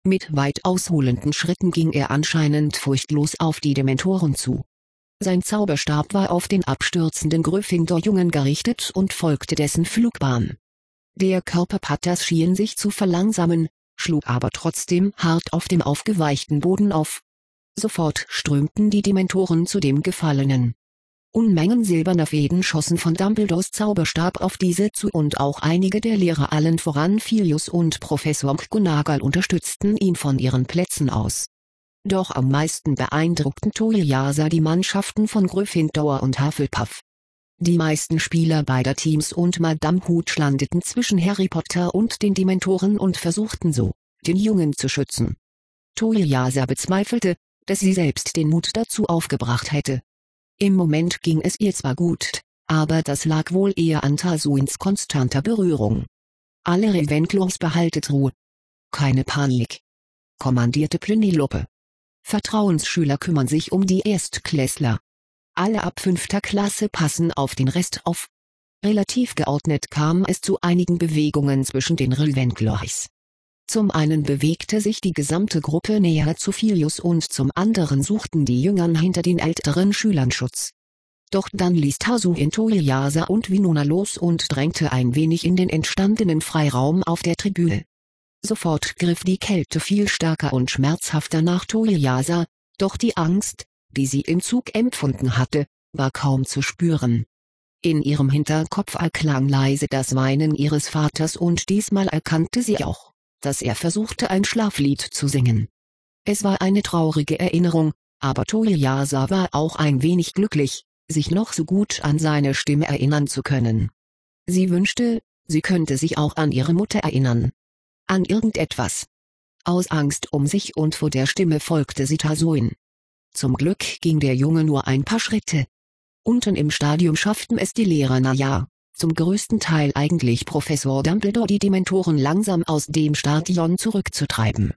Mit weit ausholenden Schritten ging er anscheinend furchtlos auf die Dementoren zu. Sein Zauberstab war auf den abstürzenden Gryffindor-Jungen gerichtet und folgte dessen Flugbahn. Der Körper Potters schien sich zu verlangsamen, schlug aber trotzdem hart auf dem aufgeweichten Boden auf. Sofort strömten die Dementoren zu dem Gefallenen. Unmengen silberner Fäden schossen von Dumbledores Zauberstab auf diese zu und auch einige der Lehrer, allen voran Filius und Professor McGonagall, unterstützten ihn von ihren Plätzen aus. Doch am meisten beeindruckten Toliasa die Mannschaften von Gryffindor und Hufflepuff. Die meisten Spieler beider Teams und Madame Hooch landeten zwischen Harry Potter und den Dementoren und versuchten so, den Jungen zu schützen. Toliasa bezweifelte, dass sie selbst den Mut dazu aufgebracht hätte. Im Moment ging es ihr zwar gut, aber das lag wohl eher an Tasuins konstanter Berührung. Alle Ravenclaws, behaltet Ruhe. Keine Panik, kommandierte Penelope. Vertrauensschüler kümmern sich um die Erstklässler. Alle ab fünfter Klasse passen auf den Rest auf. Relativ geordnet kam es zu einigen Bewegungen zwischen den Ravenclaws. Zum einen bewegte sich die gesamte Gruppe näher zu Filius und zum anderen suchten die Jüngern hinter den älteren Schülern Schutz. Doch dann ließ Tasuin Toliasa und Winona los und drängte ein wenig in den entstandenen Freiraum auf der Tribüne. Sofort griff die Kälte viel stärker und schmerzhafter nach Toliasa, doch die Angst, die sie im Zug empfunden hatte, war kaum zu spüren. In ihrem Hinterkopf erklang leise das Weinen ihres Vaters und diesmal erkannte sie auch, dass er versuchte, ein Schlaflied zu singen. Es war eine traurige Erinnerung, aber Toliasa war auch ein wenig glücklich, sich noch so gut an seine Stimme erinnern zu können. Sie wünschte, sie könnte sich auch an ihre Mutter erinnern. An irgendetwas. Aus Angst um sich und vor der Stimme folgte sie Tasuin. Zum Glück ging der Junge nur ein paar Schritte. Unten im Stadium schafften es die Lehrer, na ja, zum größten Teil eigentlich Professor Dumbledore, die Dementoren langsam aus dem Stadion zurückzutreiben.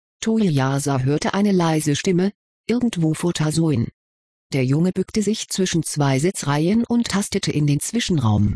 Toliasa hörte eine leise Stimme, irgendwo vor Tasuin. Der Junge bückte sich zwischen zwei Sitzreihen und tastete in den Zwischenraum.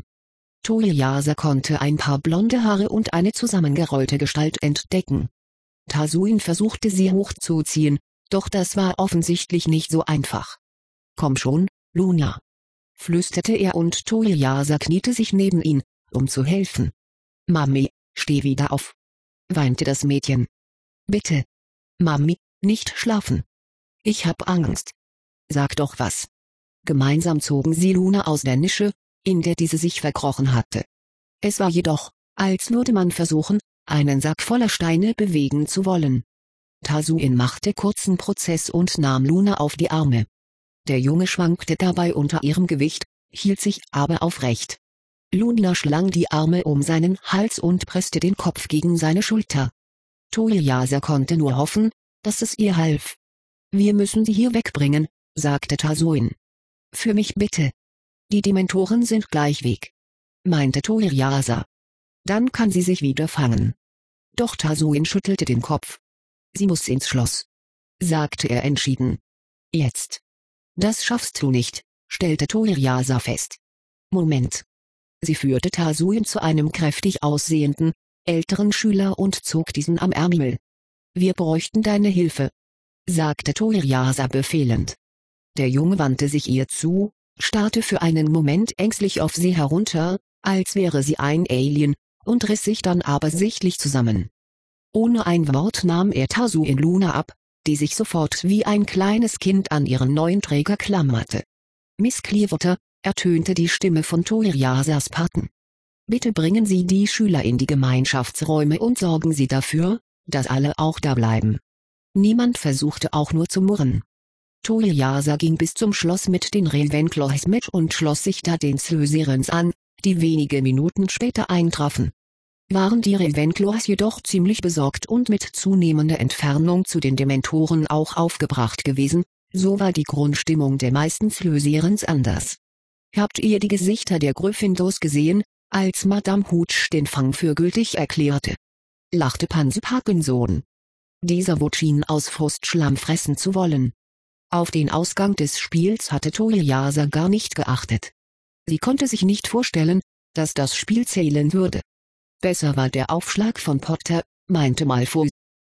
Toliasa konnte ein paar blonde Haare und eine zusammengerollte Gestalt entdecken. Tasuin versuchte sie hochzuziehen, doch das war offensichtlich nicht so einfach. »Komm schon, Luna«, flüsterte er und Toliasa kniete sich neben ihn, um zu helfen. »Mami, steh wieder auf«, weinte das Mädchen. »Bitte. Mami, nicht schlafen. Ich hab Angst. Sag doch was.« Gemeinsam zogen sie Luna aus der Nische, in der diese sich verkrochen hatte. Es war jedoch, als würde man versuchen, einen Sack voller Steine bewegen zu wollen. Tasuin machte kurzen Prozess und nahm Luna auf die Arme. Der Junge schwankte dabei unter ihrem Gewicht, hielt sich aber aufrecht. Luna schlang die Arme um seinen Hals und presste den Kopf gegen seine Schulter. Toliasa konnte nur hoffen, dass es ihr half. »Wir müssen sie hier wegbringen«, sagte Tasuin. »Für mich bitte. Die Dementoren sind gleich weg«, meinte Toliasa. »Dann kann sie sich wieder fangen.« Doch Tasuin schüttelte den Kopf. »Sie muss ins Schloss«, sagte er entschieden. »Jetzt.« »Das schaffst du nicht«, stellte Toliasa fest. »Moment.« Sie führte Tasuin zu einem kräftig aussehenden, älteren Schüler und zog diesen am Ärmel. »Wir bräuchten deine Hilfe«, sagte Toliasa befehlend. Der Junge wandte sich ihr zu, starrte für einen Moment ängstlich auf sie herunter, als wäre sie ein Alien, und riss sich dann aber sichtlich zusammen. Ohne ein Wort nahm er Tasuin Luna ab, die sich sofort wie ein kleines Kind an ihren neuen Träger klammerte. »Miss Clearwater«, ertönte die Stimme von Toliasas Paten. »Bitte bringen Sie die Schüler in die Gemeinschaftsräume und sorgen Sie dafür, dass alle auch da bleiben.« Niemand versuchte auch nur zu murren. Toliasa ging bis zum Schloss mit den Ravenclaws mit und schloss sich da den Slytherins an, die wenige Minuten später eintrafen. Waren die Ravenclaws jedoch ziemlich besorgt und mit zunehmender Entfernung zu den Dementoren auch aufgebracht gewesen, so war die Grundstimmung der meisten Slytherins anders. »Habt ihr die Gesichter der Gryffindors gesehen, als Madame Hooch den Fang für gültig erklärte?«, lachte Pansy Parkinson. Dieser Wut schien aus Frust Schlamm fressen zu wollen. Auf den Ausgang des Spiels hatte Toliasa gar nicht geachtet. Sie konnte sich nicht vorstellen, dass das Spiel zählen würde. »Besser war der Aufschlag von Potter«, meinte Malfoy.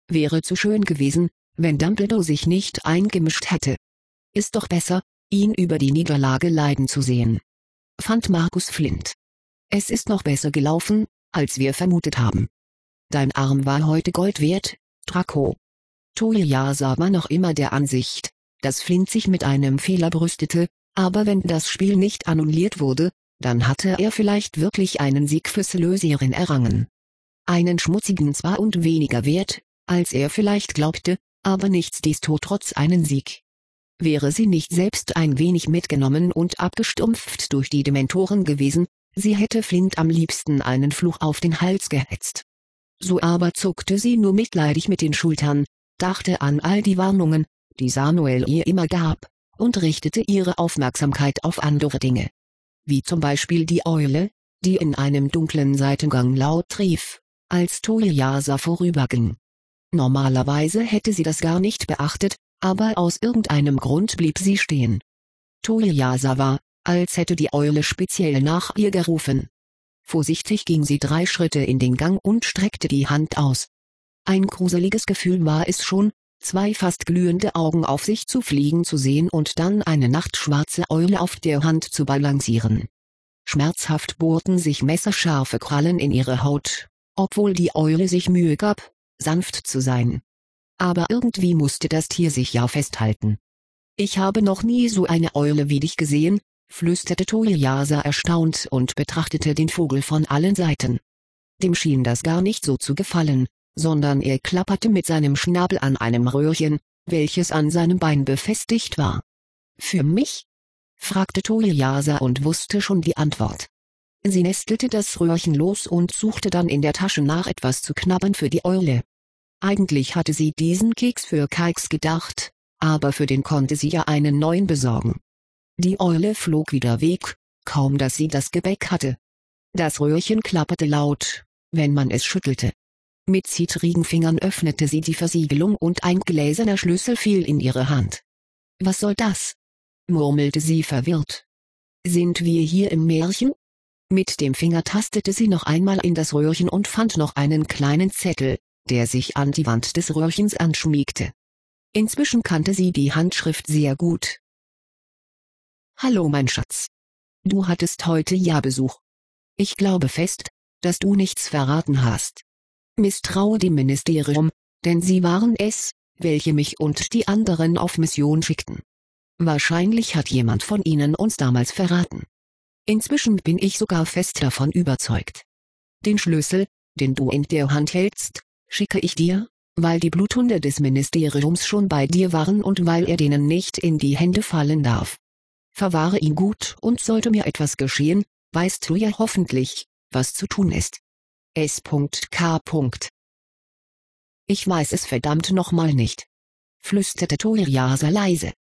Wäre zu schön gewesen, wenn Dumbledore sich nicht eingemischt hätte. Ist doch besser, ihn über die Niederlage leiden zu sehen, fand Markus Flint. Es ist noch besser gelaufen, als wir vermutet haben. Dein Arm war heute Gold wert, Draco. Toyasa war noch immer der Ansicht, dass Flint sich mit einem Fehler brüstete, aber wenn das Spiel nicht annulliert wurde, dann hatte er vielleicht wirklich einen Sieg für Slytherin errangen. Einen schmutzigen zwar und weniger wert, als er vielleicht glaubte, aber nichtsdestotrotz einen Sieg. Wäre sie nicht selbst ein wenig mitgenommen und abgestumpft durch die Dementoren gewesen, sie hätte Flint am liebsten einen Fluch auf den Hals gehetzt. So aber zuckte sie nur mitleidig mit den Schultern, dachte an all die Warnungen, die Samuel ihr immer gab, und richtete ihre Aufmerksamkeit auf andere Dinge. Wie zum Beispiel die Eule, die in einem dunklen Seitengang laut rief, als Toyasa vorüberging. Normalerweise hätte sie das gar nicht beachtet, aber aus irgendeinem Grund blieb sie stehen. Toyasa war, als hätte die Eule speziell nach ihr gerufen. Vorsichtig ging sie drei Schritte in den Gang und streckte die Hand aus. Ein gruseliges Gefühl war es schon, zwei fast glühende Augen auf sich zu fliegen zu sehen und dann eine nachtschwarze Eule auf der Hand zu balancieren. Schmerzhaft bohrten sich messerscharfe Krallen in ihre Haut, obwohl die Eule sich Mühe gab, sanft zu sein. Aber irgendwie musste das Tier sich ja festhalten. Ich habe noch nie so eine Eule wie dich gesehen, flüsterte Toyasa erstaunt und betrachtete den Vogel von allen Seiten. Dem schien das gar nicht so zu gefallen, sondern er klapperte mit seinem Schnabel an einem Röhrchen, welches an seinem Bein befestigt war. »Für mich?« fragte Toyasa und wusste schon die Antwort. Sie nestelte das Röhrchen los und suchte dann in der Tasche nach etwas zu knabbern für die Eule. Eigentlich hatte sie diesen Keks für Kikes gedacht, aber für den konnte sie ja einen neuen besorgen. Die Eule flog wieder weg, kaum dass sie das Gebäck hatte. Das Röhrchen klapperte laut, wenn man es schüttelte. Mit zittrigen Fingern öffnete sie die Versiegelung und ein gläserner Schlüssel fiel in ihre Hand. »Was soll das?« murmelte sie verwirrt. »Sind wir hier im Märchen?« Mit dem Finger tastete sie noch einmal in das Röhrchen und fand noch einen kleinen Zettel, der sich an die Wand des Röhrchens anschmiegte. Inzwischen kannte sie die Handschrift sehr gut. »Hallo mein Schatz. Du hattest heute ja Besuch. Ich glaube fest, dass du nichts verraten hast. Misstraue dem Ministerium, denn sie waren es, welche mich und die anderen auf Mission schickten. Wahrscheinlich hat jemand von ihnen uns damals verraten. Inzwischen bin ich sogar fest davon überzeugt. Den Schlüssel, den du in der Hand hältst, schicke ich dir, weil die Bluthunde des Ministeriums schon bei dir waren und weil er denen nicht in die Hände fallen darf. Verwahre ihn gut und sollte mir etwas geschehen, weißt du ja hoffentlich, was zu tun ist. S K Ich weiß es verdammt nochmal nicht, flüsterte Toyasa leise.